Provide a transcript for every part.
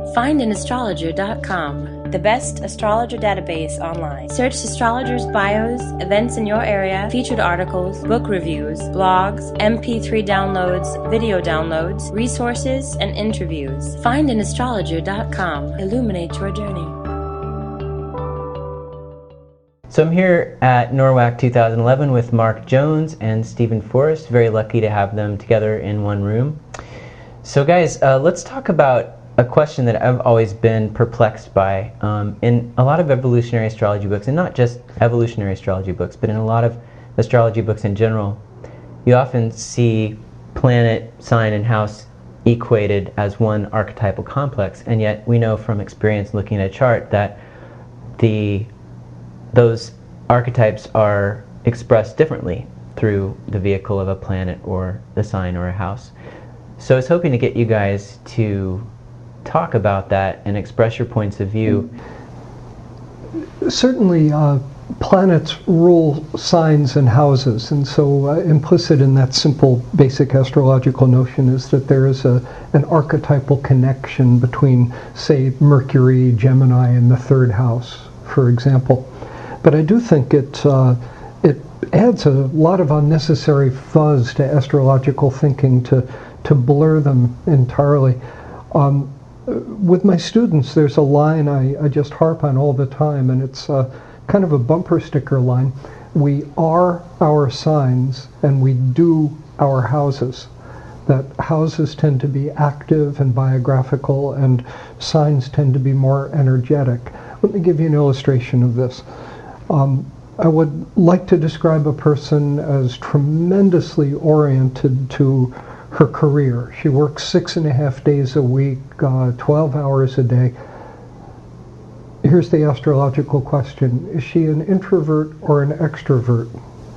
FindAnAstrologer.com, the best astrologer database online. Search astrologers' bios, events in your area, featured articles, book reviews, blogs, MP3 downloads, video downloads, resources, and interviews. FindAnAstrologer.com. Illuminate your journey. So I'm here at NORWAC 2011 with Mark Jones and Stephen Forrest. Very lucky to have them together in one room. So guys, let's talk about a question that I've always been perplexed by in a lot of evolutionary astrology books, and not just evolutionary astrology books, but in a lot of astrology books in general. You often see planet, sign, and house equated as one archetypal complex, and yet we know from experience looking at a chart that those archetypes are expressed differently through the vehicle of a planet or the sign or a house. So I was hoping to get you guys to talk about that and express your points of view. Certainly planets rule signs and houses, and so implicit in that simple basic astrological notion is that there is an archetypal connection between, say, Mercury, Gemini, and the third house, for example. But I do think it adds a lot of unnecessary fuzz to astrological thinking to blur them entirely. With my students, there's a line I just harp on all the time, and it's kind of a bumper sticker line. We are our signs, and we do our houses. That houses tend to be active and biographical, and signs tend to be more energetic. Let me give you an illustration of this. I would like to describe a person as tremendously oriented to her career. She works 6.5 days a week, 12 hours a day. Here's the astrological question. Is she an introvert or an extrovert?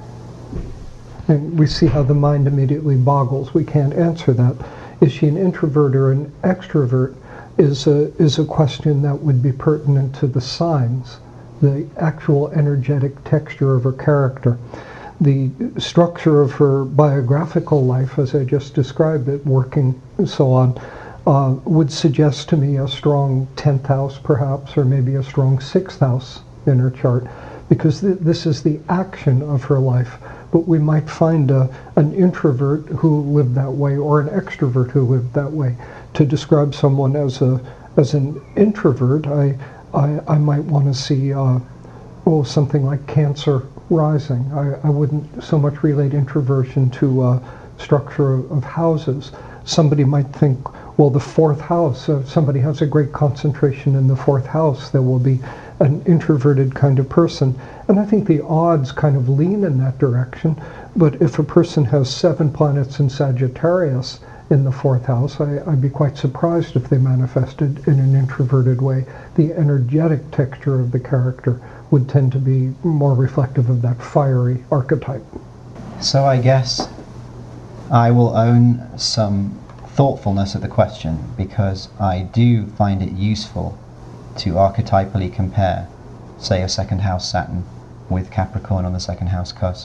And we see how the mind immediately boggles. We can't answer that. Is she an introvert or an extrovert is a question that would be pertinent to the signs, the actual energetic texture of her character. The structure of her biographical life, as I just described it, working and so on, would suggest to me a strong 10th house perhaps, or maybe a strong 6th house in her chart, because this is the action of her life. But we might find an introvert who lived that way, or an extrovert who lived that way. To describe someone as an introvert, I might want to see something like Cancer rising. I wouldn't so much relate introversion to structure of houses. Somebody might think, well, the 4th house, if somebody has a great concentration in the 4th house, there will be an introverted kind of person. And I think the odds kind of lean in that direction. But if a person has 7 planets in Sagittarius in the 4th house, I'd be quite surprised if they manifested in an introverted way. The energetic texture of the character would tend to be more reflective of that fiery archetype. So I guess I will own some thoughtfulness of the question, because I do find it useful to archetypally compare, say, a 2nd house Saturn with Capricorn on the 2nd house cusp,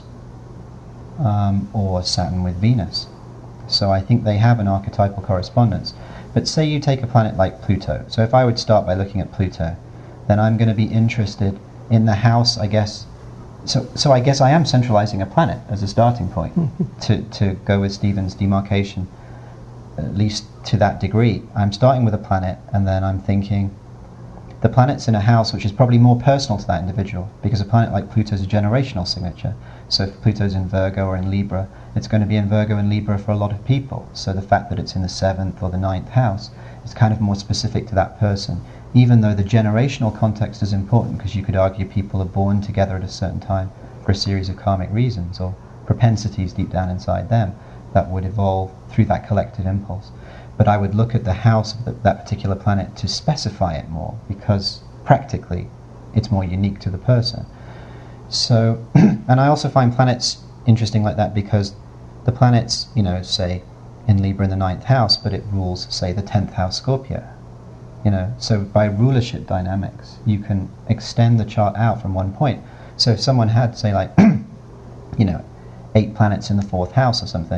or Saturn with Venus. So I think they have an archetypal correspondence. But say you take a planet like Pluto. So if I would start by looking at Pluto, then I'm going to be interested in the house, I guess. So I guess I am centralizing a planet as a starting point to go with Stephen's demarcation, at least to that degree. I'm starting with a planet, and then I'm thinking the planet's in a house which is probably more personal to that individual, because a planet like Pluto is a generational signature. So if Pluto's in Virgo or in Libra, it's going to be in Virgo and Libra for a lot of people. So the fact that it's in the 7th or the 9th house is kind of more specific to that person, even though the generational context is important, because you could argue people are born together at a certain time for a series of karmic reasons, or propensities deep down inside them that would evolve through that collective impulse. But I would look at the house of that particular planet to specify it more, because practically it's more unique to the person. So, and I also find planets interesting like that, because the planets, say in Libra in the 9th house, but it rules, say, the 10th house Scorpio. So by rulership dynamics, you can extend the chart out from one point. So if someone had, say, like, 8 planets in the 4th house or something,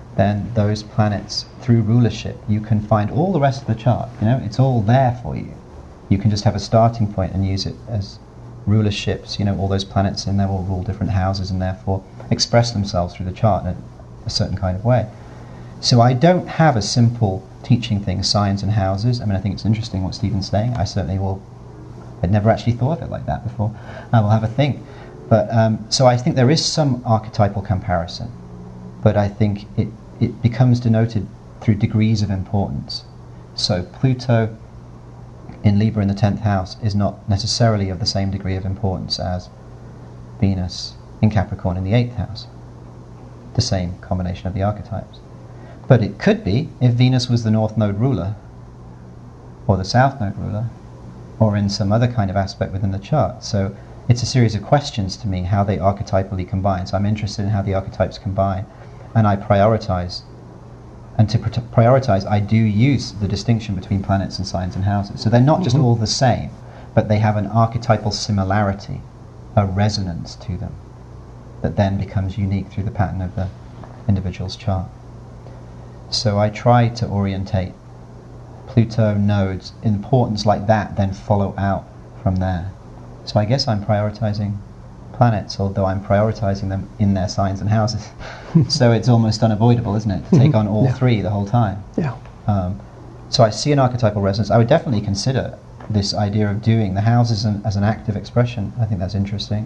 then those planets, through rulership, you can find all the rest of the chart. It's all there for you. You can just have a starting point and use it as rulerships. All those planets in there will rule different houses and therefore express themselves through the chart in a certain kind of way. So I don't have a simple teaching thing, signs and houses. I think it's interesting what Stephen's saying. I'd never actually thought of it like that before. I will have a think. But so I think there is some archetypal comparison, but I think it becomes denoted through degrees of importance. So Pluto in Libra in the 10th house is not necessarily of the same degree of importance as Venus in Capricorn in the 8th house, the same combination of the archetypes. But it could be if Venus was the North Node ruler, or the South Node ruler, or in some other kind of aspect within the chart. So it's a series of questions to me, how they archetypally combine. So I'm interested in how the archetypes combine, and I prioritize. And to prioritize, I do use the distinction between planets and signs and houses. So they're not just all the same, but they have an archetypal similarity, a resonance to them, that then becomes unique through the pattern of the individual's chart. So I try to orientate Pluto nodes, importance like that, then follow out from there. So I guess I'm prioritizing planets, although I'm prioritizing them in their signs and houses. So it's almost unavoidable, isn't it, to take on all three the whole time? Yeah. So I see an archetypal resonance. I would definitely consider this idea of doing the houses as an active expression. I think that's interesting.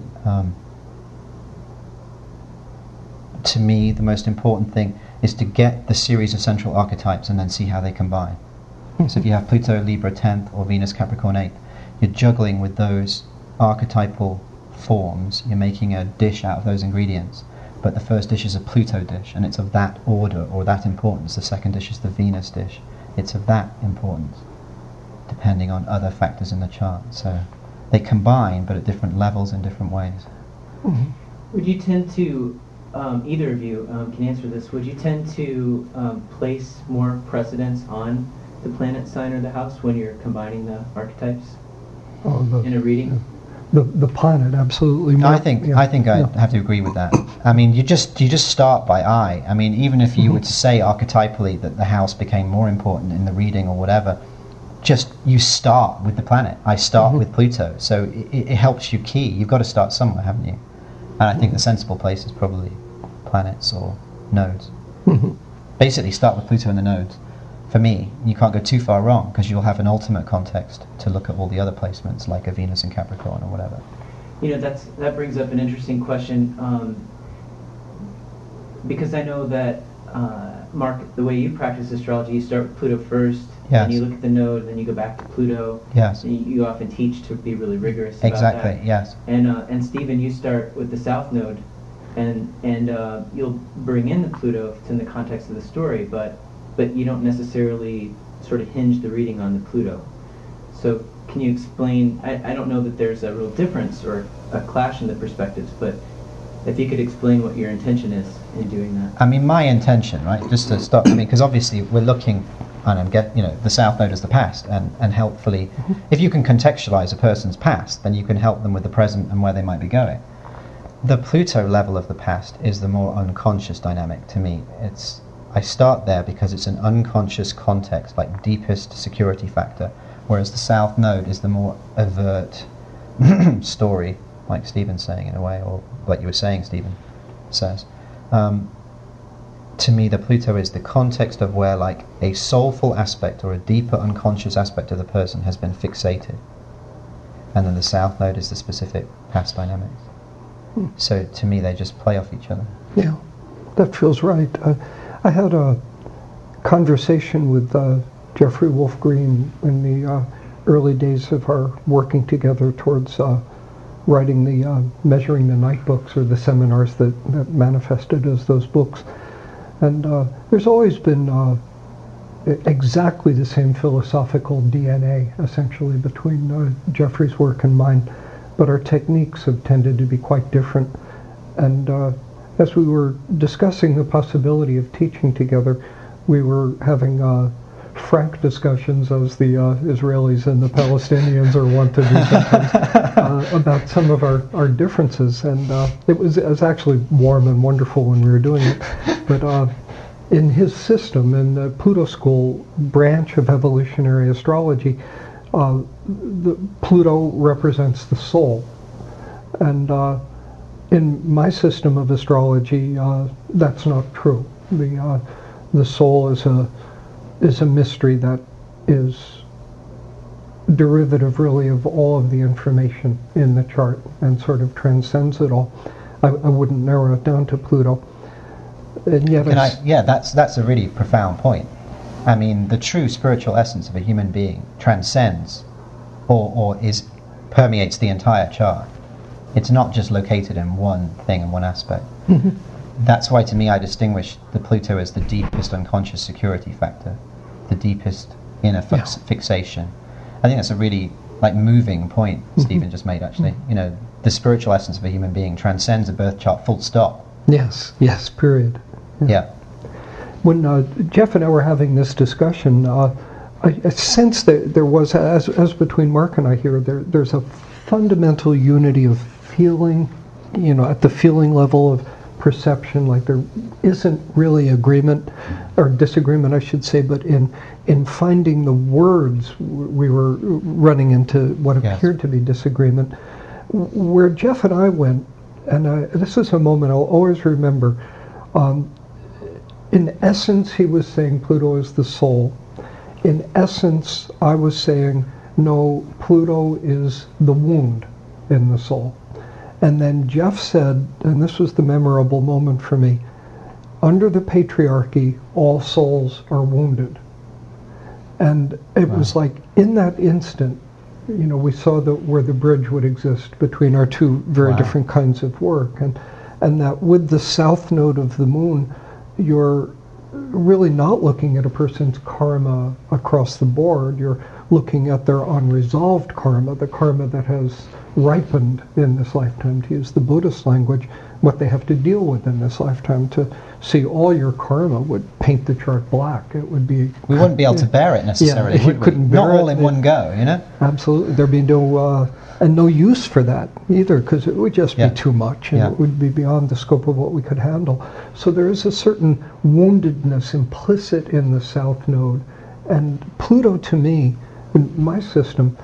To me, the most important thing is to get the series of central archetypes and then see how they combine. So if you have Pluto, Libra 10th, or Venus, Capricorn 8th, you're juggling with those archetypal forms. You're making a dish out of those ingredients. But the first dish is a Pluto dish, and it's of that order or that importance. The second dish is the Venus dish. It's of that importance, depending on other factors in the chart. So they combine, but at different levels in different ways. Would you tend to, either of you can answer this, would you tend to place more precedence on the planet sign or the house when you're combining the archetypes in a reading? The planet, absolutely. No, I think I have to agree with that. I mean, you just start by eye. I mean, even if you were to say archetypally that the house became more important in the reading or whatever, just you start with the planet. I start with Pluto, so it helps you key. You've got to start somewhere, haven't you? And I think the sensible place is probably planets or nodes. Basically, start with Pluto and the nodes. For me, you can't go too far wrong because you'll have an ultimate context to look at all the other placements, like a Venus in Capricorn or whatever. That brings up an interesting question, because I know that, Mark, the way you practice astrology, you start with Pluto first, yes. and you look at the node, and then you go back to Pluto. Yes. And you often teach to be really rigorous about exactly, that. Yes. And Stephen, you start with the South Node, and you'll bring in the Pluto in the context of the story, but you don't necessarily sort of hinge the reading on the Pluto. So can you explain, I don't know that there's a real difference or a clash in the perspectives, but if you could explain what your intention is in doing that. I mean, my intention, right, just to start with me, because obviously we're looking, and the South Node is the past, and helpfully, if you can contextualize a person's past, then you can help them with the present and where they might be going. The Pluto level of the past is the more unconscious dynamic to me. I start there because it's an unconscious context, like deepest security factor, whereas the South Node is the more overt story, like Stephen's saying in a way, or like you were saying, Stephen says. To me, the Pluto is the context of where like a soulful aspect or a deeper unconscious aspect of the person has been fixated. And then the South Node is the specific past dynamics. So to me, they just play off each other. Yeah, that feels right. I had a conversation with Jeffrey Wolf Green in the early days of our working together towards writing the Measuring the Night books, or the seminars that manifested as those books. And there's always been exactly the same philosophical DNA, essentially, between Jeffrey's work and mine, but our techniques have tended to be quite different. And as we were discussing the possibility of teaching together, we were having frank discussions, as the Israelis and the Palestinians are wont to do sometimes, about some of our differences. And it was actually warm and wonderful when we were doing it. But in his system, in the Pluto school branch of evolutionary astrology, Pluto represents the soul. And in my system of astrology, that's not true. The soul is a mystery that is derivative, really, of all of the information in the chart and sort of transcends it all. I wouldn't narrow it down to Pluto. And yet, that's a really profound point. I mean, the true spiritual essence of a human being transcends, or permeates the entire chart. It's not just located in one thing and one aspect. Mm-hmm. That's why, to me, I distinguish the Pluto as the deepest unconscious security factor, the deepest inner fixation. I think that's a really moving point Stephen just made, actually. You know, the spiritual essence of a human being transcends a birth chart, full stop. Yes, period. Yeah. When Jeff and I were having this discussion, I sensed that there was, as between Mark and I here, there's a fundamental unity of feeling, at the feeling level of perception. Like there isn't really agreement, or disagreement, I should say, but in finding the words, we were running into what appeared to be disagreement. Where Jeff and I went, and this is a moment I'll always remember, in essence he was saying Pluto is the soul. In essence I was saying, no, Pluto is the wound in the soul. And then Jeff said, and this was the memorable moment for me, under the patriarchy, all souls are wounded. And it was like, in that instant, we saw where the bridge would exist between our two very different kinds of work. And that with the south node of the moon, you're really not looking at a person's karma across the board. You're looking at their unresolved karma, the karma that has ripened in this lifetime, to use the Buddhist language, what they have to deal with in this lifetime. To see all your karma would paint the chart black. It would be... We wouldn't be able to bear it necessarily, would we? Couldn't bear Not all in one go, Absolutely. There'd be no use for that either, because it would just be too much, and it would be beyond the scope of what we could handle. So there is a certain woundedness implicit in the south node, and Pluto, to me, in my system,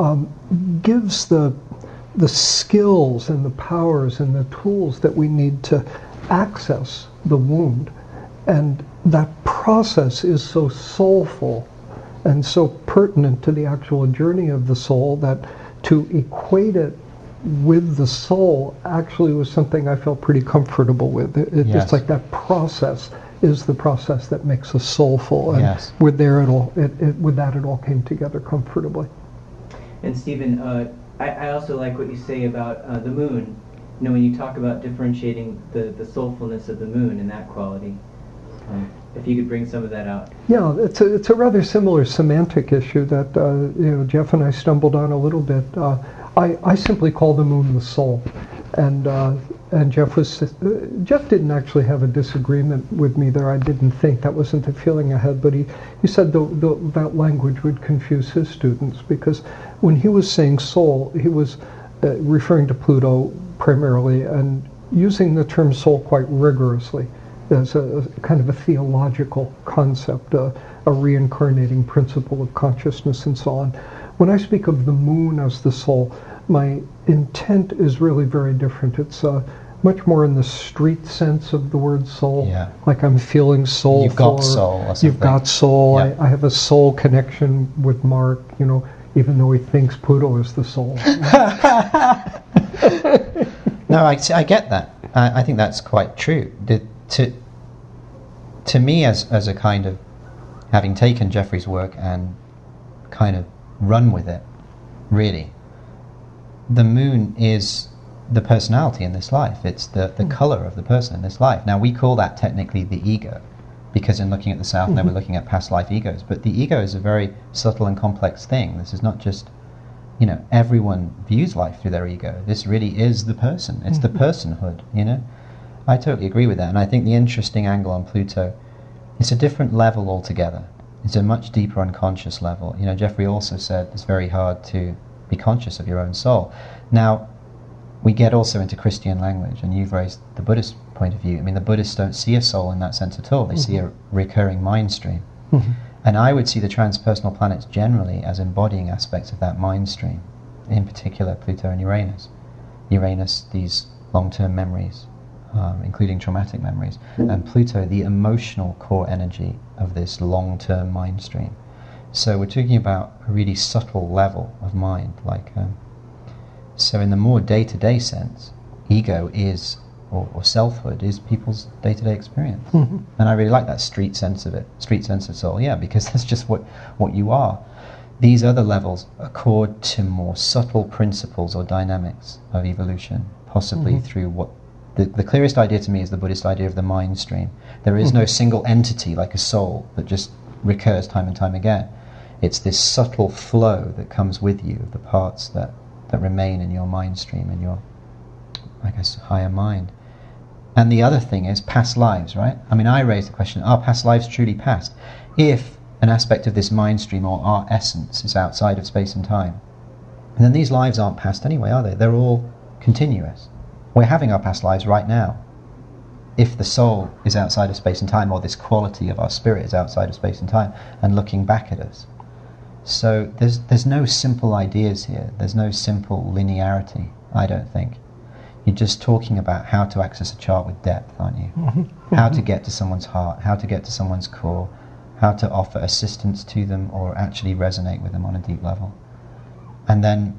gives the skills and the powers and the tools that we need to access the wound. And that process is so soulful and so pertinent to the actual journey of the soul that to equate it with the soul actually was something I felt pretty comfortable with. It's like that process is the process that makes us soulful, and with that it all came together comfortably. And Stephen, I also like what you say about the moon. When you talk about differentiating the soulfulness of the moon and that quality, if you could bring some of that out. Yeah, it's a rather similar semantic issue that Jeff and I stumbled on a little bit. I simply call the moon the soul, and Jeff didn't actually have a disagreement with me there. I didn't think that wasn't the feeling I had, but he said that language would confuse his students, because when he was saying soul, he was referring to Pluto primarily and using the term soul quite rigorously as a kind of a theological concept, a reincarnating principle of consciousness and so on. When I speak of the moon as the soul, my intent is really very different. It's much more in the street sense of the word soul. Yeah. Like I'm feeling soulful. You've got soul or something. You've got soul. Yeah. I have a soul connection with Mark, even though he thinks Pluto is the soul. No, I get that. I think that's quite true. To me, as a kind of, having taken Jeffrey's work and kind of run with it, really, the moon is the personality in this life. It's the colour of the person in this life. Now, we call that technically the ego, because in looking at the South, now we're looking at past life egos. But the ego is a very subtle and complex thing. This is not just, everyone views life through their ego. This really is the person. It's the personhood, I totally agree with that. And I think the interesting angle on Pluto, it's a different level altogether. It's a much deeper unconscious level. Jeffrey also said it's very hard to be conscious of your own soul. Now, we get also into Christian language, and you've raised the Buddhist point of view. I mean, the Buddhists don't see a soul in that sense at all. They see a recurring mind stream. And I would see the transpersonal planets generally as embodying aspects of that mind stream, in particular Pluto and Uranus. Uranus, these long-term memories, including traumatic memories, and Pluto, the emotional core energy of this long-term mind stream. So we're talking about a really subtle level of mind, so in the more day-to-day sense, ego is, or selfhood is people's day-to-day experience. And I really like that street sense of it, street sense of soul, because that's just what you are. These other levels accord to more subtle principles or dynamics of evolution, possibly through what the clearest idea to me is the Buddhist idea of the mind stream. There is no single entity like a soul that just recurs time and time again. It's this subtle flow that comes with you, the parts that remain in your mind stream, in your, I guess, higher mind. And the other thing is past lives, right? I mean, I raised the question, are past lives truly past? If an aspect of this mind stream or our essence is outside of space and time, and then these lives aren't past anyway, are they? They're all continuous. We're having our past lives right now. If the soul is outside of space and time, or this quality of our spirit is outside of space and time, and looking back at us. So there's no simple ideas here. There's no simple linearity, I don't think. You're just talking about how to access a chart with depth, aren't you? How to get to someone's heart, how to get to someone's core, how to offer assistance to them or actually resonate with them on a deep level. And then,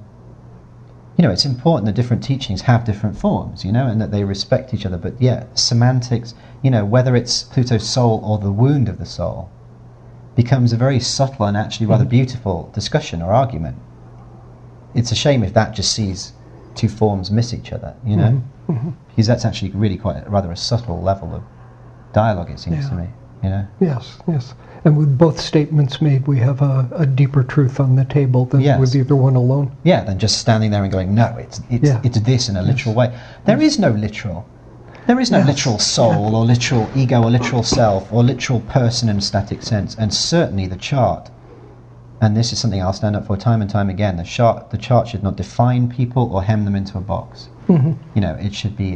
it's important that different teachings have different forms, and that they respect each other. But semantics, whether it's Pluto's soul or the wound of the soul, becomes a very subtle and actually rather beautiful discussion or argument. It's a shame if that just sees two forms miss each other, because that's actually really quite rather a subtle level of dialogue, it seems to me, Yes. And with both statements made, we have a deeper truth on the table than with either one alone. Than just standing there and going, no, it's this in a literal way. There is no literal. There is no literal soul or literal ego or literal self or literal person in a static sense. And certainly the chart, and this is something I'll stand up for time and time again, the chart should not define people or hem them into a box. It should be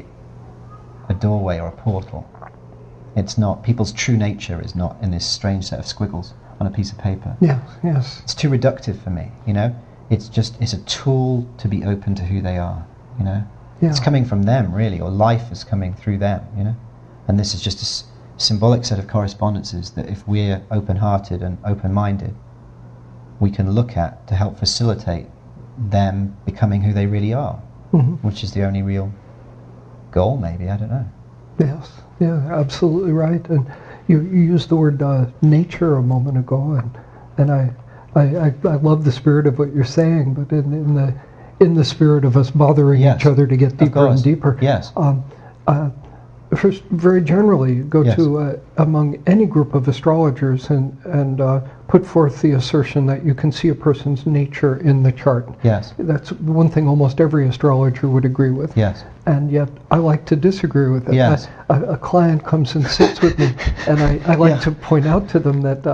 a doorway or a portal. It's not, people's true nature is not in this strange set of squiggles on a piece of paper. Yes. It's too reductive for me, It's a tool to be open to who they are, It's coming from them, really, or life is coming through them, And this is just a symbolic set of correspondences that if we're open-hearted and open-minded, we can look at to help facilitate them becoming who they really are, which is the only real goal, maybe, I don't know. Yes, absolutely right. And you used the word nature a moment ago, and I love the spirit of what you're saying, but in the spirit of us bothering each other to get deeper and deeper. Yes. First, very generally, go to among any group of astrologers and put forth the assertion that you can see a person's nature in the chart. Yes. That's one thing almost every astrologer would agree with. Yes. And yet I like to disagree with it. Yes. A client comes and sits with me, and I like to point out to them that,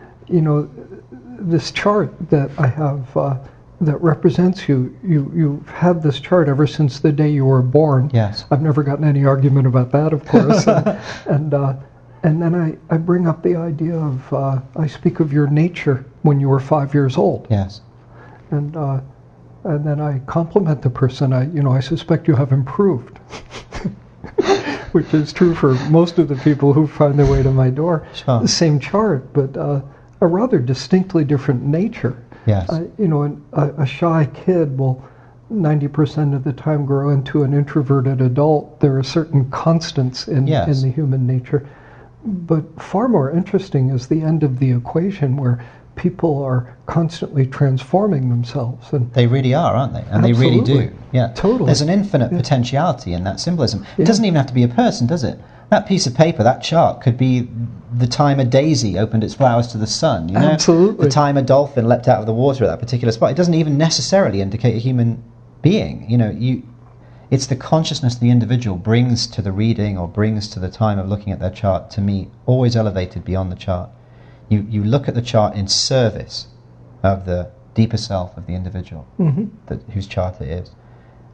this chart that I have that represents you, you've had this chart ever since the day you were born. Yes. I've never gotten any argument about that, of course. And then I bring up the idea of, I speak of your nature when you were 5 years old. Yes. And then I compliment the person. I suspect you have improved, which is true for most of the people who find their way to my door. Sure. The same chart, but a rather distinctly different nature. Yes. A shy kid will 90% of the time grow into an introverted adult. There are certain constants in the human nature. But far more interesting is the end of the equation where people are constantly transforming themselves. And they really are, aren't they? And absolutely. They really do. Yeah. Totally. There's an infinite potentiality in that symbolism. It doesn't even have to be a person, does it? That piece of paper, that chart, could be the time a daisy opened its flowers to the sun. Absolutely. The time a dolphin leapt out of the water at that particular spot. It doesn't even necessarily indicate a human being. It's the consciousness the individual brings to the reading or brings to the time of looking at their chart, to me, always elevated beyond the chart. You look at the chart in service of the deeper self of the individual, whose chart it is.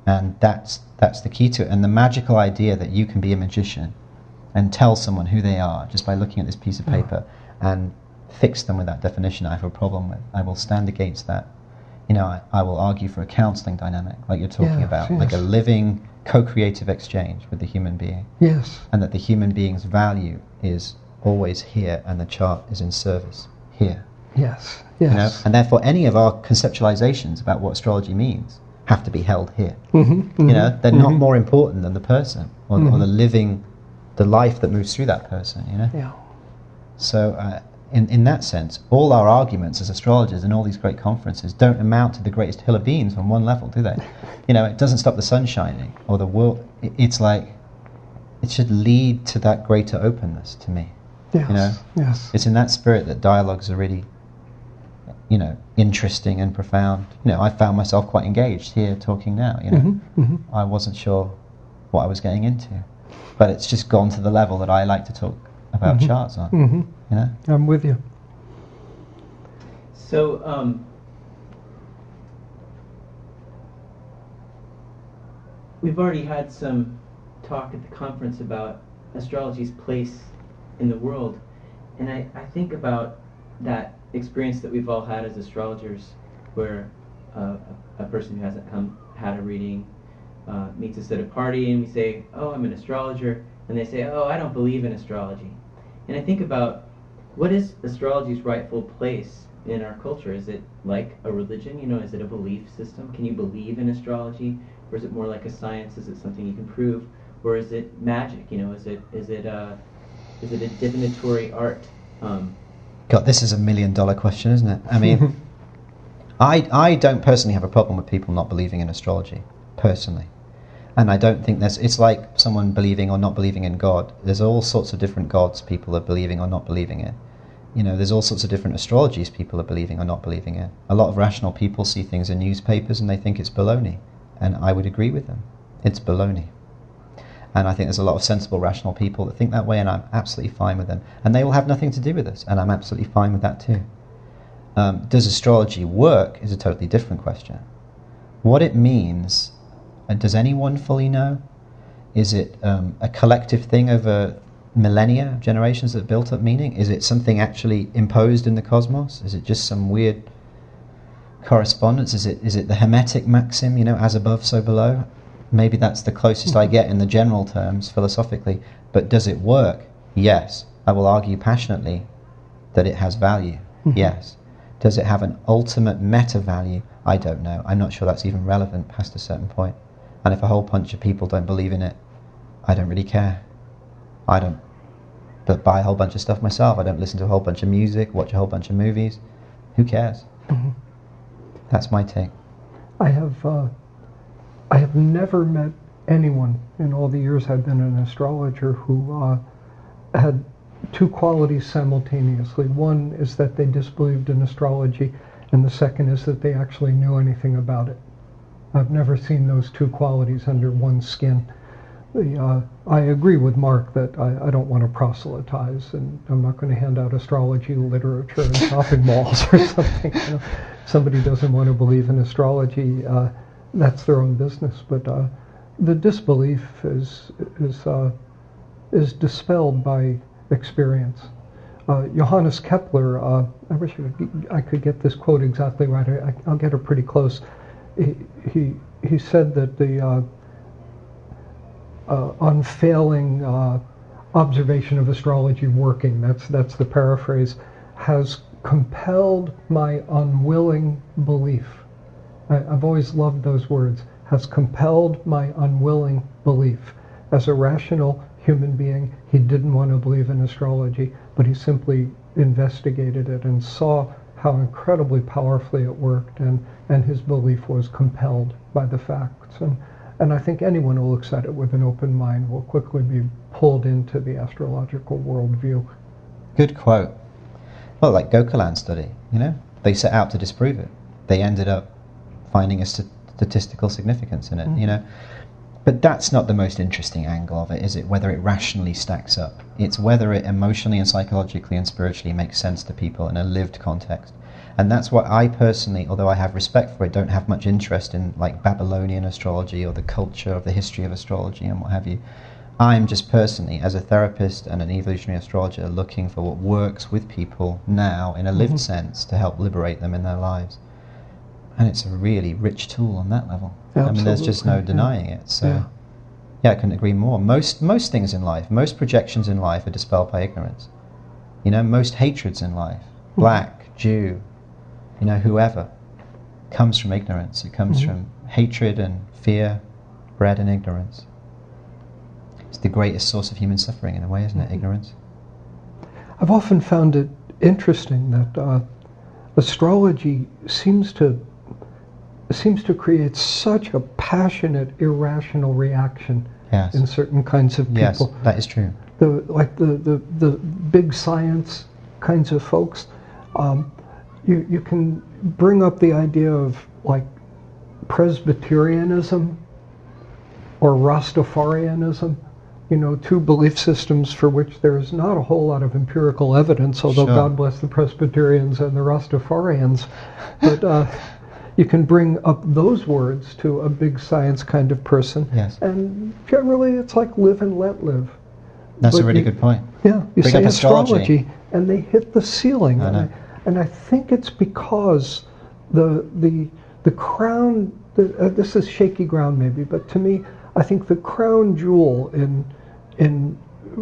And that's the key to it. And the magical idea that you can be a magician and tell someone who they are just by looking at this piece of paper and fix them with that definition I have a problem with. I will stand against that. I will argue for a counseling dynamic, like you're talking about, like a living, co-creative exchange with the human being. Yes. And that the human being's value is always here and the chart is in service here. Yes, yes. And therefore any of our conceptualizations about what astrology means have to be held here. They're not more important than the person or the life that moves through that person, Yeah. So in that sense, all our arguments as astrologers in all these great conferences don't amount to the greatest hill of beans on one level, do they? It doesn't stop the sun shining or the world. It's like it should lead to that greater openness to me. Yes, yes. It's in that spirit that dialogues are really, interesting and profound. I found myself quite engaged here talking now. I wasn't sure what I was getting into, but it's just gone to the level that I like to talk about charts on. I'm with you. So, we've already had some talk at the conference about astrology's place in the world, and I think about that experience that we've all had as astrologers, where a person who hasn't had a reading meets us at a party, and we say, "Oh, I'm an astrologer," and they say, "Oh, I don't believe in astrology." And I think about, what is astrology's rightful place in our culture? Is it like a religion? Is it a belief system? Can you believe in astrology, or is it more like a science? Is it something you can prove, or is it magic? Is it a divinatory art? God, this is $1 million question, isn't it? I mean, I don't personally have a problem with people not believing in astrology, personally. And I don't think it's like someone believing or not believing in God. There's all sorts of different gods people are believing or not believing in. There's all sorts of different astrologies people are believing or not believing in. A lot of rational people see things in newspapers and they think it's baloney. And I would agree with them. It's baloney. And I think there's a lot of sensible, rational people that think that way, and I'm absolutely fine with them. And they will have nothing to do with us, and I'm absolutely fine with that too. Does astrology work is a totally different question. What it means, does anyone fully know? Is it a collective thing over millennia, generations that built up meaning? Is it something actually imposed in the cosmos? Is it just some weird correspondence? Is it the Hermetic maxim, as above, so below? Maybe that's the closest I get in the general terms, philosophically. But does it work? Yes. I will argue passionately that it has value. Yes. Does it have an ultimate meta value? I don't know. I'm not sure that's even relevant past a certain point. And if a whole bunch of people don't believe in it, I don't really care. I don't buy a whole bunch of stuff myself. I don't listen to a whole bunch of music, watch a whole bunch of movies. Who cares? That's my take. I have never met anyone in all the years I've been an astrologer who had two qualities simultaneously. One is that they disbelieved in astrology, and the second is that they actually knew anything about it. I've never seen those two qualities under one skin. I agree with Mark that I don't want to proselytize, and I'm not going to hand out astrology literature in shopping malls or something. Somebody doesn't want to believe in astrology, that's their own business. But the disbelief is dispelled by experience. Johannes Kepler, I wish I could get this quote exactly right. I'll get it pretty close. He said that the unfailing observation of astrology working, that's the paraphrase, has compelled my unwilling belief. I've always loved those words. Has compelled my unwilling belief. As a rational human being, he didn't want to believe in astrology, but he simply investigated it and saw how incredibly powerfully it worked, and his belief was compelled by the facts. And I think anyone who looks at it with an open mind will quickly be pulled into the astrological worldview. Good quote. Well, like Gokalan study, they set out to disprove it. They ended up finding a statistical significance in it, But that's not the most interesting angle of it, is it? Whether it rationally stacks up. It's whether it emotionally and psychologically and spiritually makes sense to people in a lived context. And that's why I personally, although I have respect for it, don't have much interest in like Babylonian astrology or the culture of the history of astrology and what have you. I'm just personally, as a therapist and an evolutionary astrologer, looking for what works with people now in a lived sense to help liberate them in their lives. And it's a really rich tool on that level. Absolutely. I mean, there's just no denying it. So, yeah, I couldn't agree more. Most things in life, most projections in life are dispelled by ignorance. You know, most hatreds in life, black, Jew, you know, whoever, comes from ignorance. It comes from hatred and fear bred in ignorance. It's the greatest source of human suffering in a way, isn't it? Ignorance. I've often found it interesting that astrology seems to create such a passionate, irrational reaction in certain kinds of people. Yes, that is true. The big science kinds of folks, you can bring up the idea of like Presbyterianism or Rastafarianism, you know, two belief systems for which there is not a whole lot of empirical evidence, although God bless the Presbyterians and the Rastafarians. But you can bring up those words to a big science kind of person, and generally it's like live and let live. That's a really good point. Yeah, you bring say up astrology, and they hit the ceiling. And I think it's because the crown, this is shaky ground maybe, but to me, I think the crown jewel in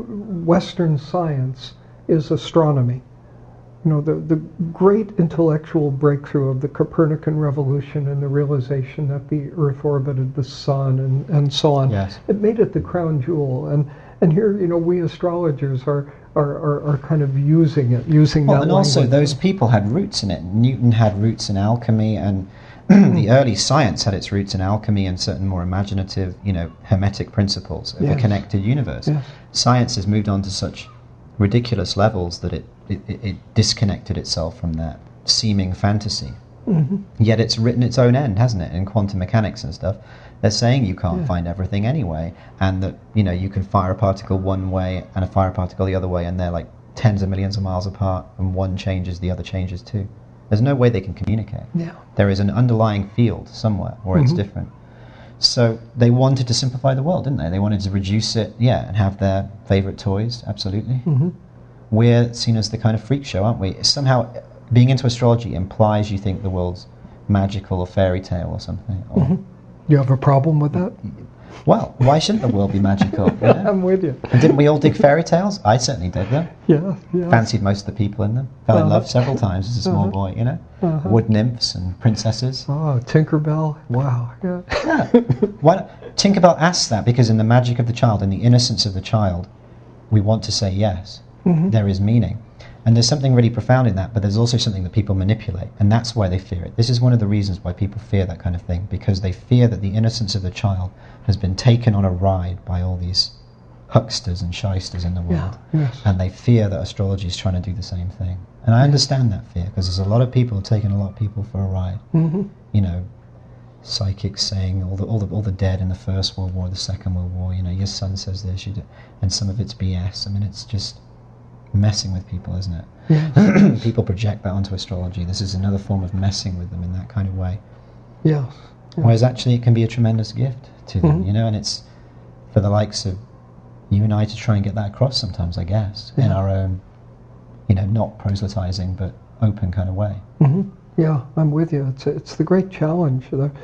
Western science is astronomy. You know, the great intellectual breakthrough of the Copernican revolution and the realization that the Earth orbited the sun and so on. Yes. It made it the crown jewel. And here, you know, we astrologers are kind of using that language. And also those people had roots in it. Newton had roots in alchemy, and the early science had its roots in alchemy and certain more imaginative, you know, hermetic principles of a connected universe. Yes. Science has moved on to such ridiculous levels that it disconnected itself from that seeming fantasy. Yet it's written its own end, hasn't it, in quantum mechanics and stuff. They're saying you can't find everything anyway, and that, you know, you can fire a particle one way and a fire particle the other way, and they're like tens of millions of miles apart, and one changes, the other changes too. There's no way they can communicate. Yeah. There is an underlying field somewhere where it's different. So they wanted to simplify the world, didn't they? They wanted to reduce it, and have their favorite toys, absolutely. We're seen as the kind of freak show, aren't we? Somehow, being into astrology implies you think the world's magical or fairy tale or something. Or you have a problem with that? Well, why shouldn't the world be magical? You know? I'm with you. And didn't we all dig fairy tales? I certainly did them. Yeah. Fancied most of the people in them. Fell in love several times as a small boy, you know. Wood nymphs and princesses. Oh, Tinkerbell. Wow. Yeah. Why not? Tinkerbell asks that because in the magic of the child, in the innocence of the child, we want to say yes. There is meaning. And there's something really profound in that, but there's also something that people manipulate, and that's why they fear it. This is one of the reasons why people fear that kind of thing, because they fear that the innocence of the child has been taken on a ride by all these hucksters and shysters in the world. And they fear that astrology is trying to do the same thing. And I understand that fear, because there's a lot of people taking a lot of people for a ride. You know, psychics saying all the dead in the First World War, the Second World War, you know, your son says this, and some of it's BS. I mean, it's just messing with people, isn't it? People project that onto astrology. This is another form of messing with them in that kind of way. Whereas actually it can be a tremendous gift to them, you know, and it's for the likes of you and I to try and get that across sometimes, I guess, in our own, you know, not proselytizing but open kind of way. Yeah, I'm with you. It's the great challenge.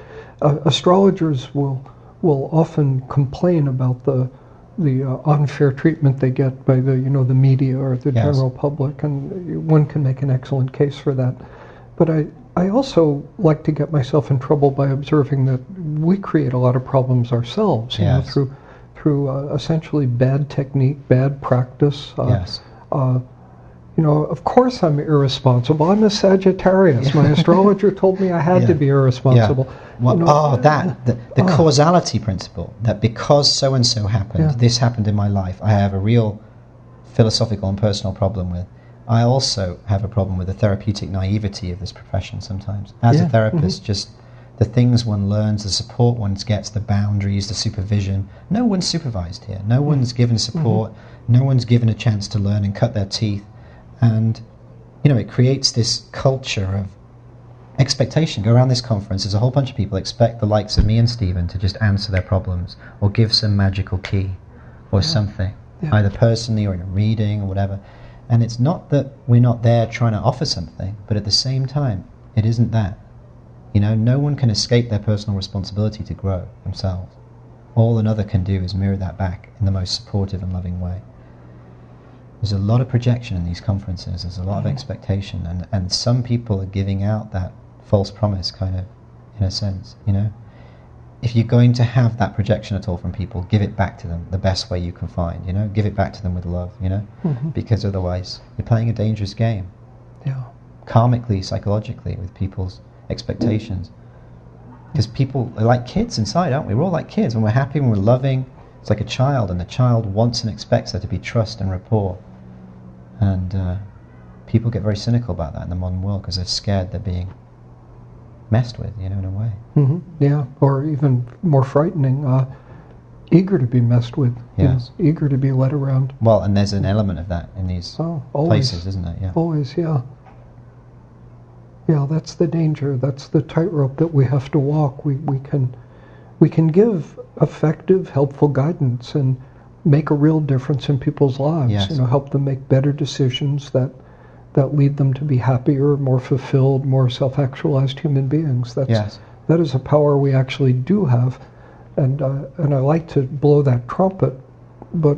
Astrologers will often complain about the unfair treatment they get by the media or the general public, and one can make an excellent case for that. But I also like to get myself in trouble by observing that we create a lot of problems ourselves, you know, through essentially bad technique, bad practice. You know, of course I'm irresponsible. I'm a Sagittarius. My astrologer told me I had to be irresponsible. Well, you know, the causality principle, that because so-and-so happened, this happened in my life, I have a real philosophical and personal problem with. I also have a problem with the therapeutic naivety of this profession sometimes. As a therapist, just the things one learns, the support one gets, the boundaries, the supervision. No one's supervised here. No one's given support. No one's given a chance to learn and cut their teeth. And it creates this culture of expectation. Go around this conference, there's a whole bunch of people expect the likes of me and Stephen to just answer their problems or give some magical key or something, either personally or in a reading or whatever. And it's not that we're not there trying to offer something, but at the same time, it isn't that. No one can escape their personal responsibility to grow themselves. All another can do is mirror that back in the most supportive and loving way. There's a lot of projection in these conferences, there's a lot of expectation, and some people are giving out that false promise, kind of, in a sense, If you're going to have that projection at all from people, give it back to them the best way you can find, Give it back to them with love, Because otherwise, you're playing a dangerous game. Yeah. Karmically, psychologically, with people's expectations. Because people are like kids inside, aren't we? We're all like kids. When we're happy, when we're loving, it's like a child, and the child wants and expects there to be trust and rapport. And people get very cynical about that in the modern world because they're scared they're being messed with, in a way. Yeah, or even more frightening, eager to be messed with. Yes. Eager to be led around. Well, and there's an element of that in these places, isn't there? Yeah. Always, yeah. Yeah, that's the danger. That's the tightrope that we have to walk. We can give effective, helpful guidance and make a real difference in people's lives. Yes. Help them make better decisions that lead them to be happier, more fulfilled, more self-actualized human beings. That is a power we actually do have, and I like to blow that trumpet. But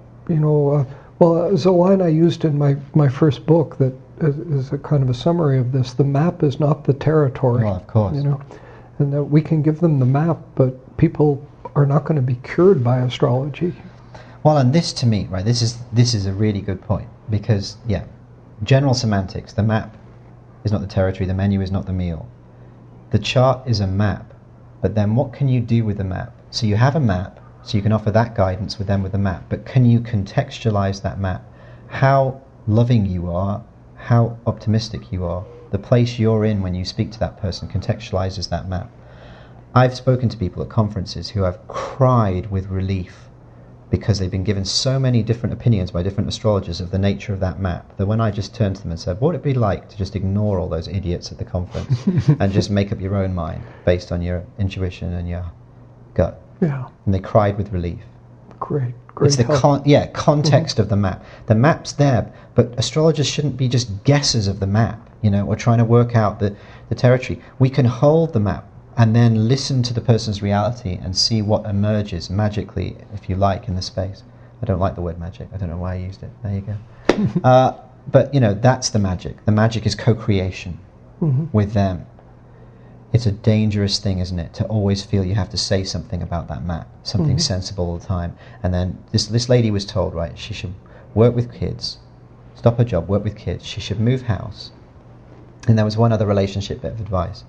there's a line I used in my first book that is a kind of a summary of this. The map is not the territory. Well, of course. And that we can give them the map, but people are not going to be cured by astrology. Well, and this to me, right, this is a really good point, because, general semantics, the map is not the territory, the menu is not the meal. The chart is a map, but then what can you do with the map? So you have a map, so you can offer that guidance with the map, but can you contextualize that map? How loving you are, how optimistic you are, the place you're in when you speak to that person contextualizes that map. I've spoken to people at conferences who have cried with relief because they've been given so many different opinions by different astrologers of the nature of that map, that when I just turned to them and said, what would it be like to just ignore all those idiots at the conference and just make up your own mind based on your intuition and your gut? Yeah. And they cried with relief. Great. It's the context of the map. The map's there, but astrologers shouldn't be just guessers of the map, or trying to work out the territory. We can hold the map and then listen to the person's reality and see what emerges magically, if you like, in the space. I don't like the word magic. I don't know why I used it. There you go. But, that's the magic. The magic is co-creation with them. It's a dangerous thing, isn't it, to always feel you have to say something about that map, something sensible all the time. And then this lady was told, right, she should work with kids, stop her job, work with kids, she should move house. And there was one other relationship bit of advice,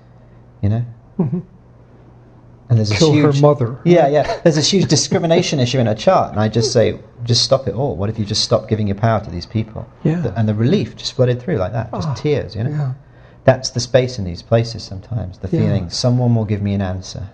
And there's Kill her mother. Yeah. There's this huge discrimination issue in her chart, and I just say, just stop it all. What if you just stop giving your power to these people? Yeah. And the relief just flooded through like that, just tears, Yeah. That's the space in these places sometimes, the feeling someone will give me an answer.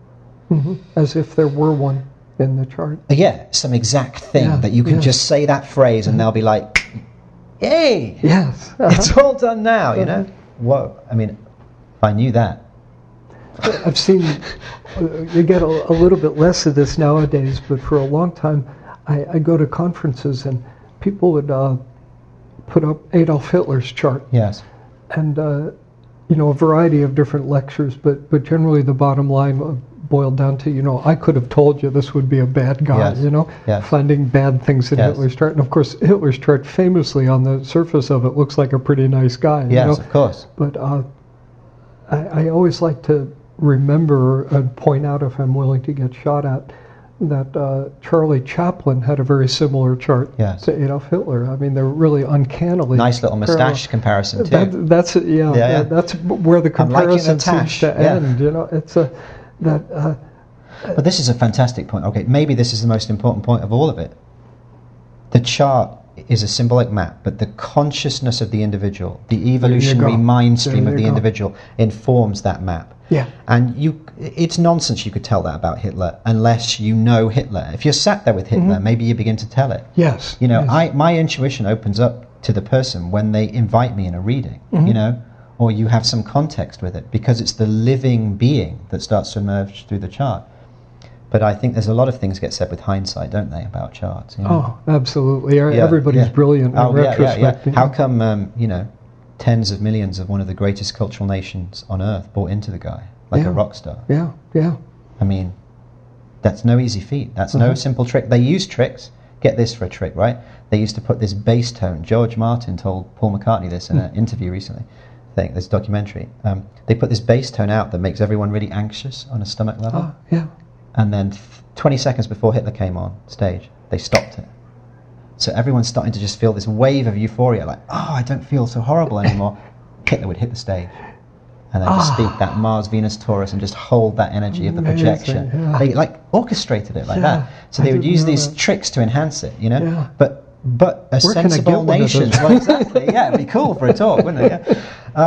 As if there were one in the chart. Some exact thing that you can just say that phrase and they'll be like, yay! Yes. It's all done now, Whoa. I mean, if I knew that. I've seen, you get a little bit less of this nowadays, but for a long time I go to conferences and people would put up Adolf Hitler's chart. Yes. And, a variety of different lectures, but generally the bottom line boiled down to, I could have told you this would be a bad guy, finding bad things in Hitler's chart. And of course, Hitler's chart famously on the surface of it looks like a pretty nice guy. Yes, of course. But I always like to remember and point out, if I'm willing to get shot at, that Charlie Chaplin had a very similar chart to Adolf Hitler. I mean, they're really uncannily nice little mustache comparison too. That's where the comparison seems to end. It's But this is a fantastic point. Okay, maybe this is the most important point of all of it. The chart is a symbolic map, but the consciousness of the individual, the evolutionary mind stream of the individual, informs that map. Yeah. And it's nonsense you could tell that about Hitler unless you know Hitler. If you're sat there with Hitler, maybe you begin to tell it. Yes. My intuition opens up to the person when they invite me in a reading, you know, or you have some context with it, because it's the living being that starts to emerge through the chart. But I think there's a lot of things get said with hindsight, don't they, about charts? You know? Oh, absolutely. Everybody's brilliant in retrospect. How come, you know, tens of millions of one of the greatest cultural nations on earth bought into the guy like a rock star? Yeah. I mean, that's no easy feat. That's no simple trick. They use tricks. Get this for a trick, right? They used to put this bass tone. George Martin told Paul McCartney this in an interview recently. I think this documentary. They put this bass tone out that makes everyone really anxious on a stomach level. And then 20 seconds before Hitler came on stage, they stopped it. So everyone's starting to just feel this wave of euphoria, like, oh, I don't feel so horrible anymore. Hitler would hit the stage and then just speak that Mars, Venus, Taurus, and just hold that energy of the projection. They like orchestrated it like that. So they would use these tricks to enhance it, you know. But a Where sensible nation. Well, exactly. Yeah, it'd be cool for a talk, wouldn't it?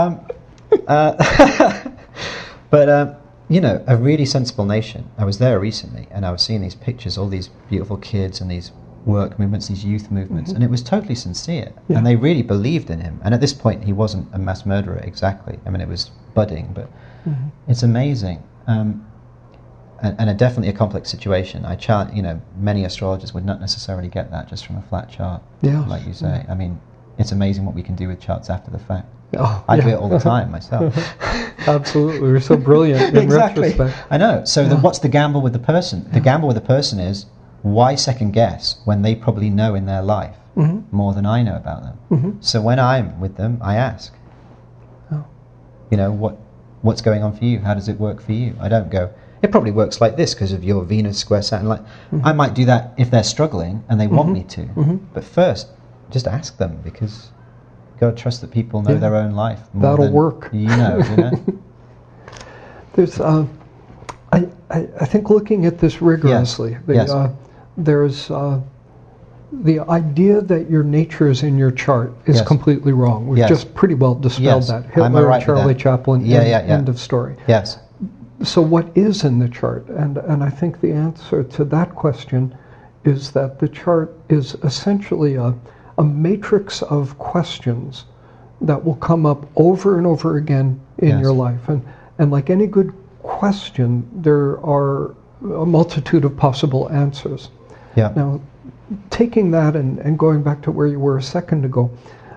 Yeah. You know, a really sensible nation. I was there recently, and I was seeing these pictures, all these beautiful kids and these work movements, these youth movements, and it was totally sincere. And they really believed in him. And at this point, he wasn't a mass murderer exactly. I mean, it was budding, but it's amazing. And definitely a complex situation. I chart, you know, many astrologers would not necessarily get that just from a flat chart, like you say. I mean, it's amazing what we can do with charts after the fact. I do it all the time myself. Absolutely, we're so brilliant in retrospect. I know. So what's the gamble with the person? The gamble with the person is, why second guess when they probably know in their life more than I know about them? So when I'm with them, I ask, you know, what's going on for you? How does it work for you? I don't go, it probably works like this because of your Venus square Saturn. Like, I might do that if they're struggling and they want me to. But first, just ask them, because you've got to trust that people know their own life more That'll than work. You know. There's, I think, looking at this rigorously, there's the idea that your nature is in your chart is completely wrong. We've just pretty well dispelled that. Hitler and Charlie Chaplin, end of story. Yes. So what is in the chart? And I think the answer to that question is that the chart is essentially a matrix of questions that will come up over and over again in your life. And like any good question, there are a multitude of possible answers. Now, taking that and going back to where you were a second ago,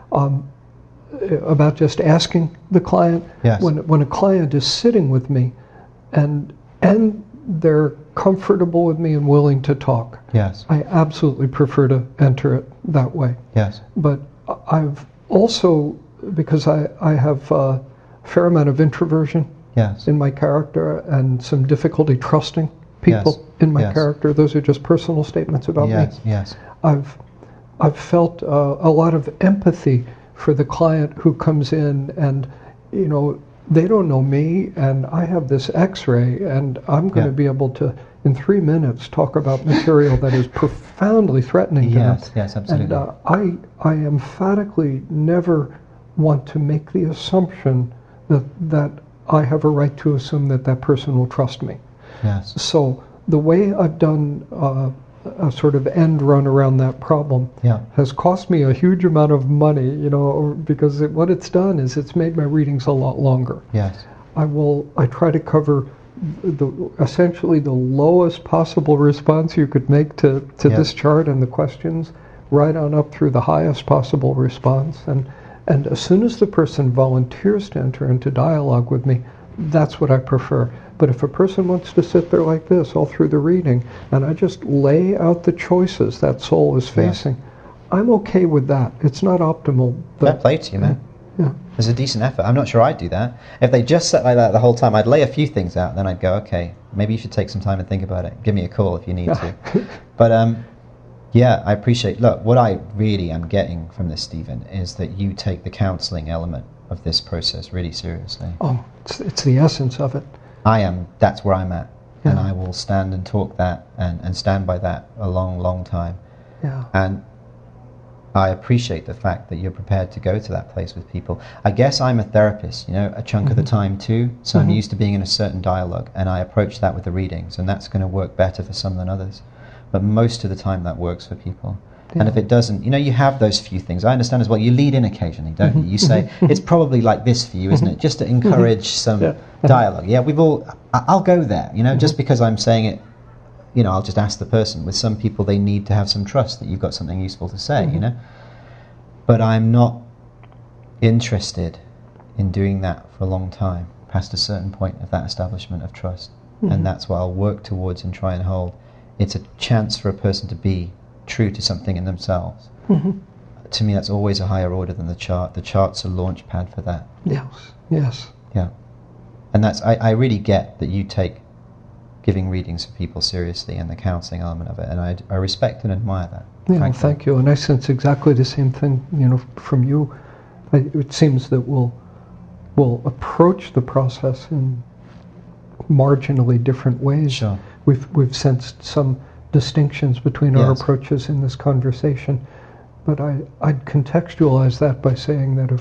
about just asking the client, when a client is sitting with me and they're comfortable with me and willing to talk, I absolutely prefer to enter it that way. But I've also, because I have a fair amount of introversion in my character and some difficulty trusting people in my character. Those are just personal statements about me. I've felt a lot of empathy for the client who comes in and, you know, they don't know me and I have this X-ray and I'm going to be able to, in 3 minutes, talk about material that is profoundly threatening to them. Yes, absolutely. And I emphatically never want to make the assumption that I have a right to assume that person will trust me. So the way I've done a sort of end run around that problem has cost me a huge amount of money, you know, because what it's done is it's made my readings a lot longer. I try to cover essentially the lowest possible response you could make to this chart and the questions, right on up through the highest possible response. And as soon as the person volunteers to enter into dialogue with me, that's what I prefer. But if a person wants to sit there like this all through the reading, and I just lay out the choices that soul is facing, I'm okay with that. It's not optimal. But fair play to you, man. There's a decent effort. I'm not sure I'd do that. If they just sat like that the whole time, I'd lay a few things out, then I'd go, okay, maybe you should take some time to think about it. Give me a call if you need to. But I appreciate, look, what I really am getting from this, Stephen, is that you take the counseling element of this process really seriously. Oh, it's the essence of it. That's where I'm at. And I will stand and talk that and stand by that a long, long time. And I appreciate the fact that you're prepared to go to that place with people. I guess I'm a therapist, you know, a chunk of the time too, so I'm used to being in a certain dialogue, and I approach that with the readings, and that's going to work better for some than others. But most of the time that works for people. And if it doesn't, you have those few things. I understand as well. You lead in occasionally, don't you? You say, it's probably like this for you, isn't it? Just to encourage some dialogue. Yeah, I'll go there, just because I'm saying it, I'll just ask the person. With some people, they need to have some trust that you've got something useful to say, But I'm not interested in doing that for a long time, past a certain point of that establishment of trust. And that's what I'll work towards and try and hold. It's a chance for a person to be true to something in themselves. To me, that's always a higher order than the chart. The chart's a launch pad for that. Yes. Yeah. And I really get that you take giving readings for people seriously and the counselling element of it, and I respect and admire that. Yeah, frankly. thank you. And I sense exactly the same thing, from you. It seems that we'll approach the process in marginally different ways. Sure. We've sensed some distinctions between our approaches in this conversation, but I'd contextualize that by saying that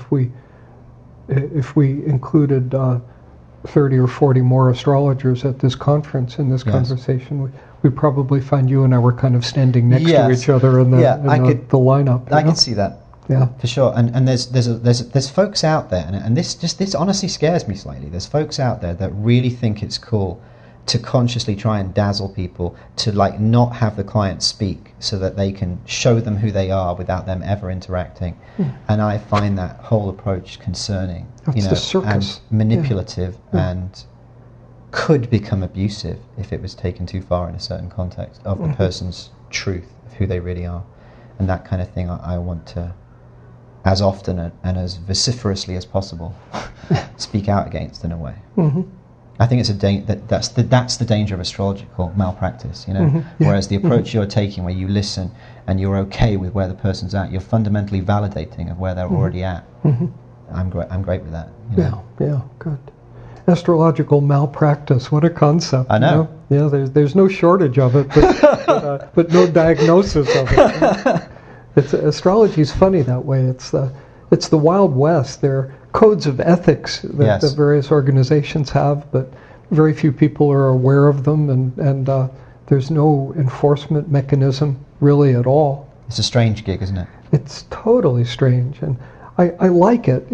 if we included 30 or 40 more astrologers at this conference in this conversation, we probably find you and I were kind of standing next to each other in the lineup. I can see that. Yeah, for sure. And there's folks out there, and this honestly scares me slightly. There's folks out there that really think it's cool to consciously try and dazzle people, to not have the client speak so that they can show them who they are without them ever interacting. And I find that whole approach concerning, It's the circus. and manipulative, and could become abusive if it was taken too far in a certain context of the person's truth of who they really are. And that kind of thing I want to, as often and as vociferously as possible, speak out against in a way. I think it's that's the danger of astrological malpractice, Whereas the approach you're taking, where you listen and you're okay with where the person's at, you're fundamentally validating of where they're already at. I'm great with that. Yeah, good. Astrological malpractice, what a concept. I know. Yeah, there's no shortage of it, but no diagnosis of it. Astrology's funny that way. It's the Wild West. There are codes of ethics that the various organizations have, but very few people are aware of them, and there's no enforcement mechanism really at all. It's a strange gig, isn't it? It's totally strange, and I like it.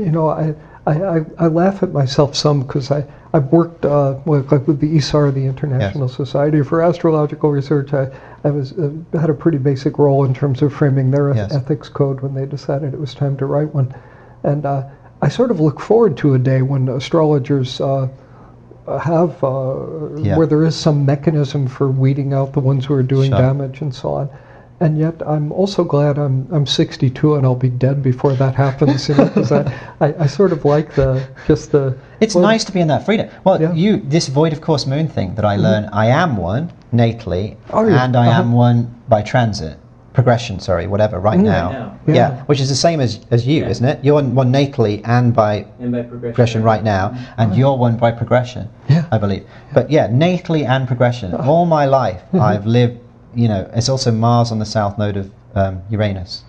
I laugh at myself some because I've worked with the ISAR, the International Society for Astrological Research. I had a pretty basic role in terms of framing their ethics code when they decided it was time to write one, and I sort of look forward to a day when astrologers have where there is some mechanism for weeding out the ones who are doing damage and so on. And yet, I'm also glad I'm 62 and I'll be dead before that happens. Because I sort of like It's nice to be in that freedom. Well, this void of course moon thing that I learn, I am one natally, and I am one by transit. Progression, whatever, right now. Yeah, which is the same as you, isn't it? You're one natally and by progression right now, and you're one by progression, I believe. But yeah, natally and progression. All my life, I've lived, it's also Mars on the south node of Uranus.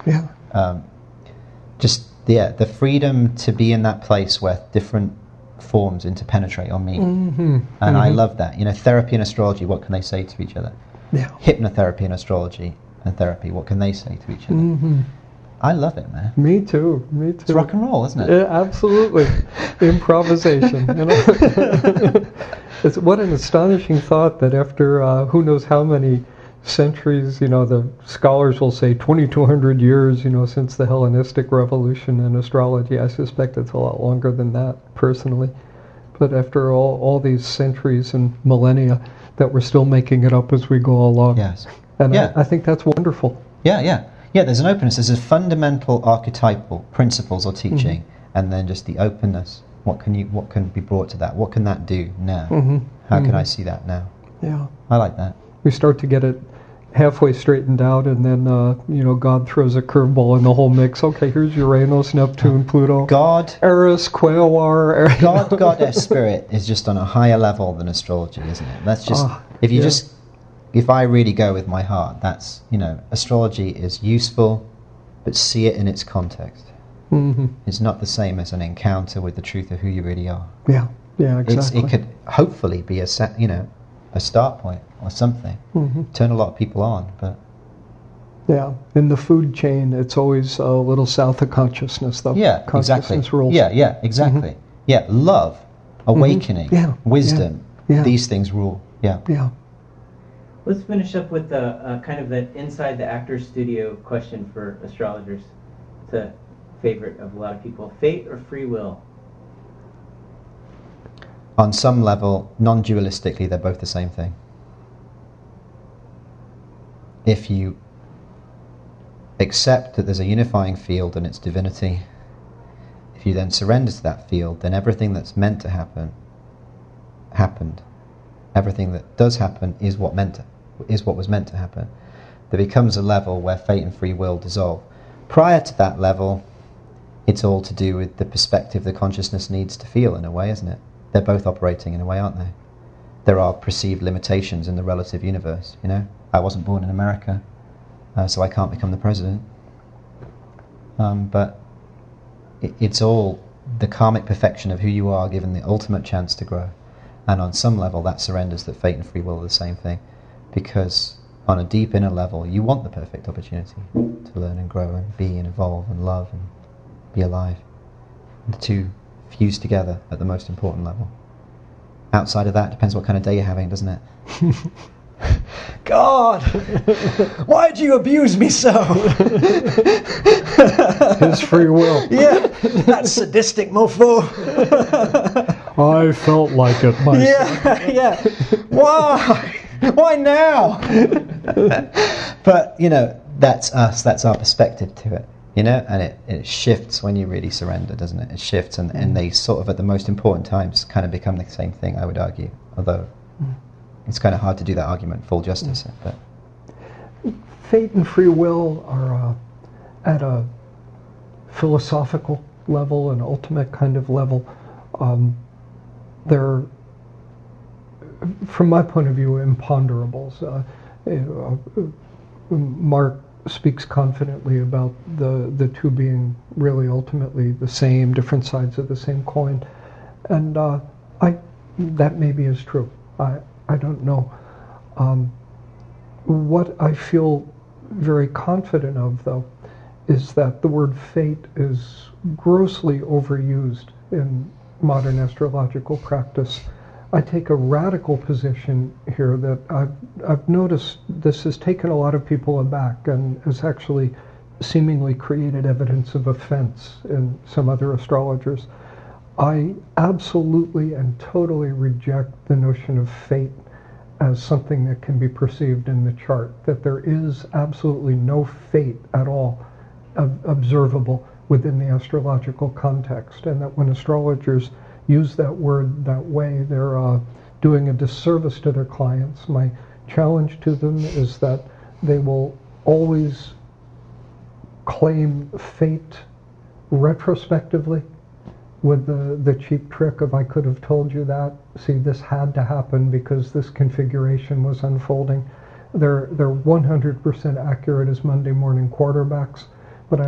The freedom to be in that place where different forms interpenetrate on me. And I love that. Therapy and astrology, what can they say to each other? Hypnotherapy and astrology and therapy, what can they say to each other? I love it, man. Me too. It's rock and roll, isn't it? Yeah, absolutely. Improvisation. It's what an astonishing thought that after who knows how many centuries, the scholars will say 2,200 years, since the Hellenistic Revolution in astrology. I suspect it's a lot longer than that, personally. But after all these centuries and millennia, that we're still making it up as we go along. Yes. And I think that's wonderful. Yeah, there's an openness. There's a fundamental archetypal principles or teaching, and then just the openness. What can be brought to that? What can that do now? How can I see that now? Yeah. I like that. We start to get it halfway straightened out, and then God throws a curveball in the whole mix. Okay, here's Uranus, Neptune, Pluto, God, Eris, Quaoar. Goddess, spirit is just on a higher level than astrology, isn't it? That's just if I really go with my heart, that's astrology is useful, but see it in its context. It's not the same as an encounter with the truth of who you really are. Yeah, exactly. It could hopefully be a start point or something. Turn a lot of people on, but Yeah, in the food chain, it's always a little south of consciousness, though. Yeah, Consciousness exactly. rules. Yeah, exactly. Yeah, love, awakening, Yeah, wisdom, yeah. these things rule. Yeah. Yeah. Let's finish up with kind of the inside the actor's studio question for astrologers. It's a favorite of a lot of people. Fate or free will? On some level, non-dualistically, they're both the same thing. If you accept that there's a unifying field and its divinity, if you then surrender to that field, then everything that's meant to happen, happened. Everything that does happen is what was meant to happen. There becomes a level where fate and free will dissolve. Prior to that level, it's all to do with the perspective the consciousness needs to feel, in a way, isn't it? They're both operating in a way, aren't they? There are perceived limitations in the relative universe, you know? I wasn't born in America, so I can't become the president. But it's all the karmic perfection of who you are, given the ultimate chance to grow. And on some level, that surrenders that fate and free will are the same thing. Because on a deep inner level, you want the perfect opportunity to learn and grow and be and evolve and love and be alive. And the two fuse together at the most important level. Outside of that, depends what kind of day you're having, doesn't it? God, why do you abuse me so? His free will. Yeah, that sadistic mofo. I felt like it myself. Yeah. Why? Why now? But, you know, that's us, that's our perspective to it, you know, and it shifts when you really surrender, doesn't it? It shifts, and they sort of, at the most important times, kind of become the same thing, I would argue, although it's kind of hard to do that argument full justice. But Fate and free will are at a philosophical level, an ultimate kind of level. They're, from my point of view, imponderables. Mark speaks confidently about the two being really ultimately the same, different sides of the same coin, and that maybe is true. I don't know. What I feel very confident of, though, is that the word fate is grossly overused in modern astrological practice. I take a radical position here that I've noticed this has taken a lot of people aback and has actually seemingly created evidence of offense in some other astrologers. I absolutely and totally reject the notion of fate as something that can be perceived in the chart, that there is absolutely no fate at all observable within the astrological context, and that when astrologers use that word that way, they're doing a disservice to their clients. My challenge to them is that they will always claim fate retrospectively, with the cheap trick of, I could have told you that. See, this had to happen because this configuration was unfolding. They're 100% accurate as Monday morning quarterbacks, but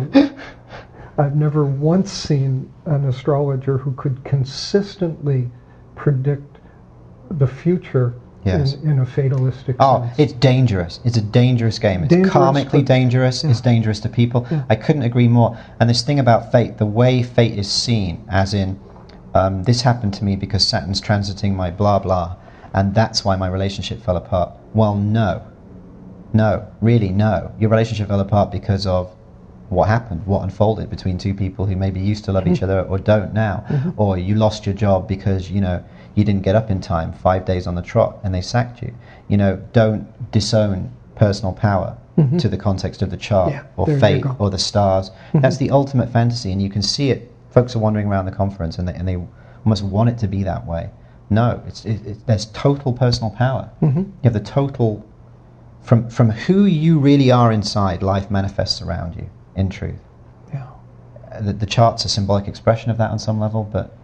I've never once seen an astrologer who could consistently predict the future in a fatalistic sense. It's dangerous. It's a dangerous game. It's Dangerous, karmically dangerous. yeah. It's dangerous to people. Yeah. I couldn't agree more. And this thing about fate, the way fate is seen, as in, this happened to me because Saturn's transiting my blah blah, and that's why my relationship fell apart. Well, no. Really, no. Your relationship fell apart because of what happened, what unfolded between two people who maybe used to love each other or don't now. Or you lost your job because, you know, you didn't get up in time 5 days on the trot and they sacked you. You know, don't disown personal power to the context of the chart or fate or the stars. That's the ultimate fantasy, and you can see it. Folks are wandering around the conference and they almost want it to be that way. No, there's total personal power. You have the total, from who you really are inside, life manifests around you, in truth. Yeah. The chart's a symbolic expression of that on some level, but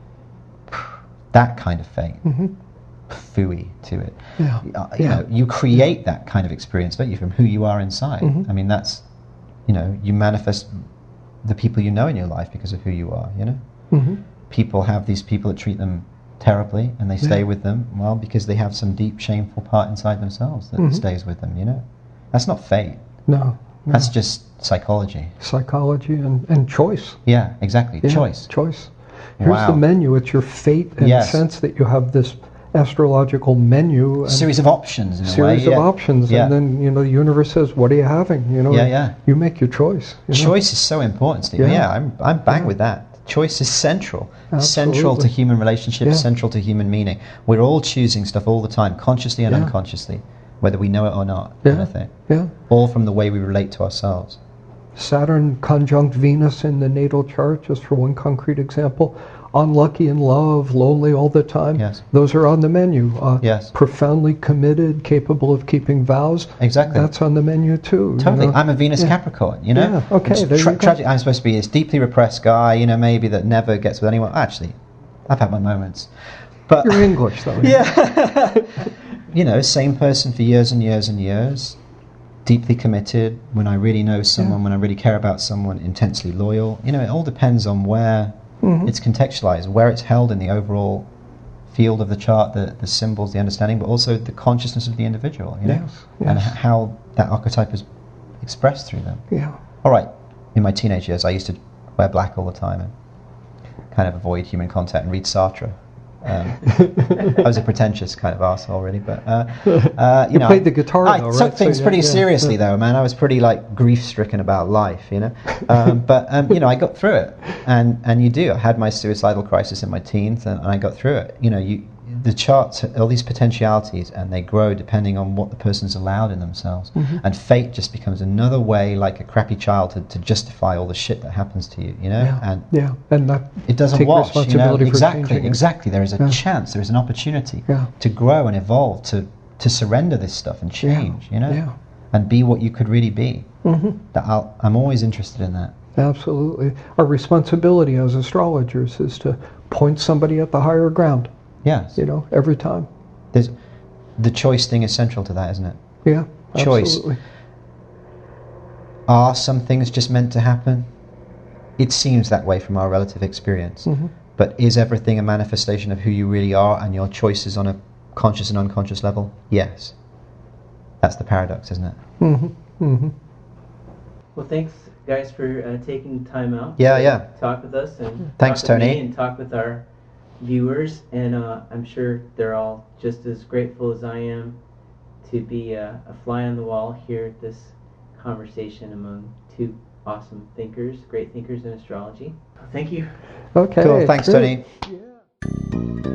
that kind of fate, phooey to it. Yeah. You know, you create that kind of experience, don't you, from who you are inside. I mean, that's, you know, you manifest the people you know in your life because of who you are, you know? People have these people that treat them terribly and they stay with them, well, because they have some deep, shameful part inside themselves that stays with them, you know? That's not fate. No. That's just psychology. Psychology and choice. Yeah, exactly. Yeah, Choice. Choice. Here's Wow. the menu. It's your fate and Yes. sense that you have this astrological menu. And Series of options in a way. series of Yeah. options. Yeah. And then, the universe says, what are you having? Yeah. You make your choice. Choice is so important, Stephen. Yeah. Yeah, I'm bang Yeah. with that. Choice is central. Central to Absolutely. human relationships, Yeah. central to human meaning. We're all choosing stuff all the time, consciously and Yeah. unconsciously, whether we know it or not. Yeah. Kind of thing. Yeah. All from the way we relate to ourselves. Saturn conjunct Venus in the natal chart, just for one concrete example. Unlucky in love, lonely all the time. Yes. Those are on the menu. Yes. Profoundly committed, capable of keeping vows. Exactly. That's on the menu too. Totally. you know. I'm a Venus Yeah. Capricorn, Yeah, okay, It's there you go. tragic. I'm supposed to be this deeply repressed guy, maybe that never gets with anyone. Actually, I've had my moments. But You're English though. yeah. Same person for years and years and years. Deeply committed, when I really know someone, when I really care about someone, intensely loyal. It all depends on where it's contextualized, where it's held in the overall field of the chart, the symbols, the understanding, but also the consciousness of the individual, Yes, and yes. how that archetype is expressed through them. Yeah. All right, in my teenage years, I used to wear black all the time and kind of avoid human contact and read Sartre. I was a pretentious kind of arsehole, really, but You played the guitar, I though, took right? things So, pretty yeah. seriously, though, man. I was pretty grief-stricken about life, But I got through it, and you do. I had my suicidal crisis in my teens, and I got through it. The charts, all these potentialities, and they grow depending on what the person's allowed in themselves. And fate just becomes another way, like a crappy child, to justify all the shit that happens to you, And And not it doesn't take wash, responsibility for Exactly, changing it. exactly. There is a Yeah. chance, there is an opportunity Yeah. to grow and evolve, to surrender this stuff and change, Yeah. and be what you could really be. I'm always interested in that. Absolutely. Our responsibility as astrologers is to point somebody at the higher ground, Yes. every time. The choice thing is central to that, isn't it? Yeah. Choice. Absolutely. Are some things just meant to happen? It seems that way from our relative experience. But is everything a manifestation of who you really are and your choices on a conscious and unconscious level? Yes. That's the paradox, isn't it? Well, thanks, guys, for taking time out Yeah, to yeah. talk with us and Thanks, talk with Tony. me and talk with our viewers. And I'm sure they're all just as grateful as I am to be a fly on the wall here at this conversation among two awesome thinkers, great thinkers in astrology. Thank you. Okay. Cool. Thanks, good. Tony.